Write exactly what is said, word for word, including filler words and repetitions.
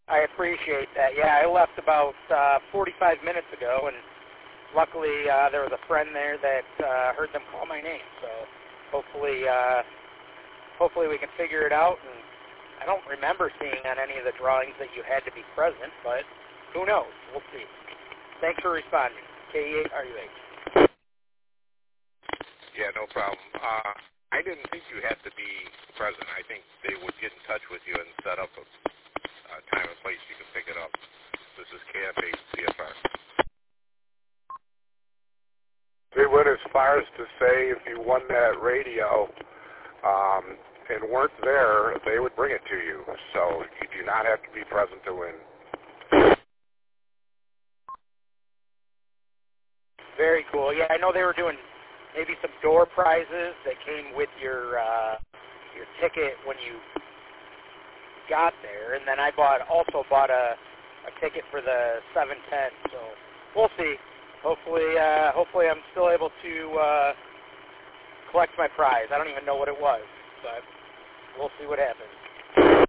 I appreciate that. Yeah, I left about uh, forty-five minutes ago, and luckily uh, there was a friend there that uh, heard them call my name. So hopefully, uh, hopefully we can figure it out. And I don't remember seeing on any of the drawings that you had to be present, but who knows? We'll see. Thanks for responding. K E eight R U H. Yeah, no problem. Uh, I didn't think you had to be present. I think they would get in touch with you and set up a, a time and place you can pick it up. This is K F eight C F R. They went as far as to say if you won that radio um, and weren't there, they would bring it to you. So you do not have to be present to win. Very cool. Yeah, I know they were doing maybe some door prizes that came with your uh, your ticket when you got there, and then I bought also bought a, a ticket for the seven ten. So we'll see. Hopefully, uh, hopefully I'm still able to uh, collect my prize. I don't even know what it was, but we'll see what happens.